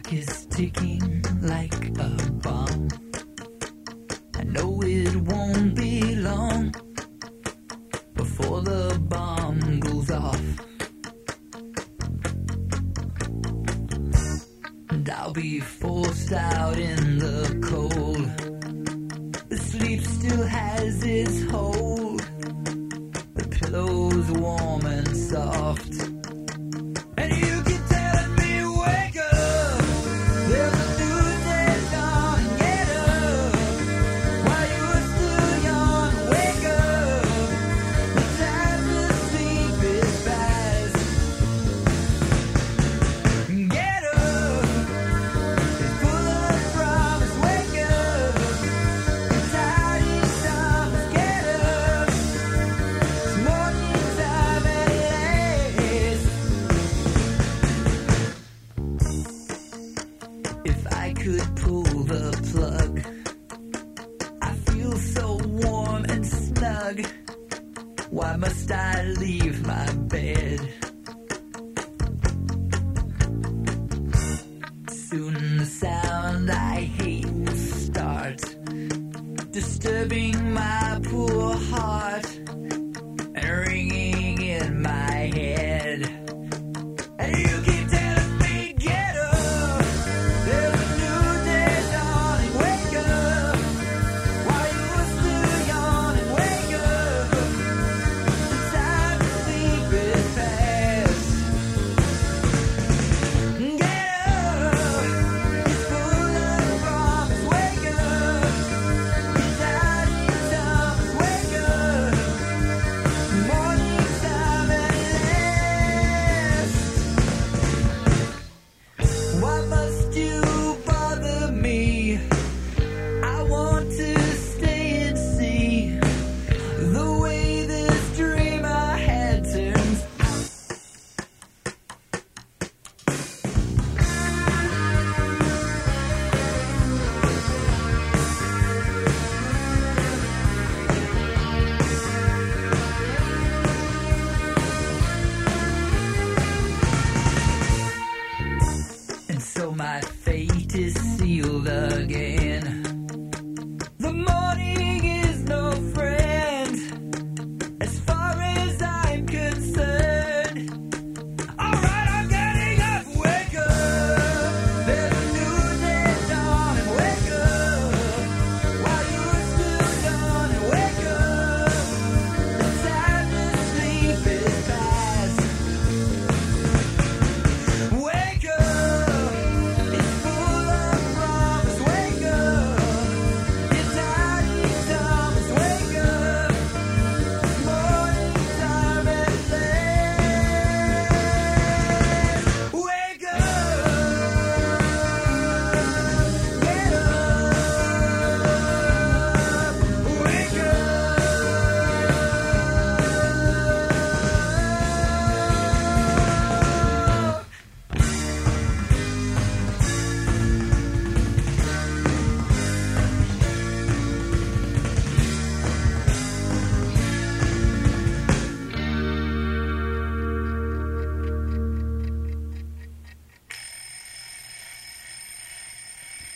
clock is ticking like a bomb. I know it won't be long before the bomb goes off. And I'll be forced out in the cold. The sleep still has its hold. The pillow's warm and soft. And you keep telling me, wake up, there's a new day dawn, get up, while you're still young, wake up, the time to sleep is fast. Get up, it's full of promise, wake up, the tide is summer, get up, it's morning time at last. If I could pull the plug, I feel so warm and snug. Why must I leave my bed? Soon the sound I hate will start, disturbing my poor heart and ringing in my head. And you keep telling me, get up, there's a new day dawning, wake up, while you're still young, and wake up, the time to sleep is past. Get up, it's full of promise, wake up, the tide is summer, wake up, morning time at last. Why must you bother me? I want to stay and see the way this dream I had turns out. And so my fate is sealed again.